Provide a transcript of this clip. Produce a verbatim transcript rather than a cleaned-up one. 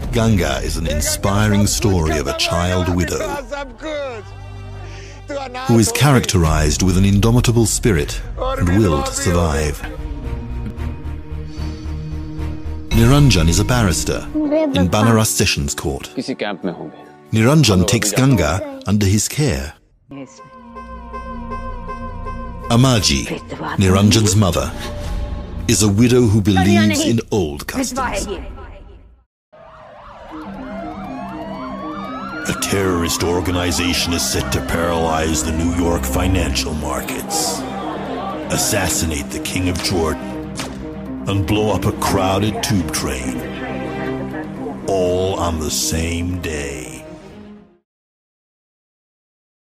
Ganga is an inspiring story of a child widow who is characterized with an indomitable spirit and will to survive. Niranjan is a barrister in Banaras Sessions Court. Niranjan takes Ganga under his care. Amaji, Niranjan's mother, is a widow who believes in old customs. A terrorist organization is set to paralyze the New York financial markets, assassinate the King of Jordan, and blow up a crowded tube train, all on the same day.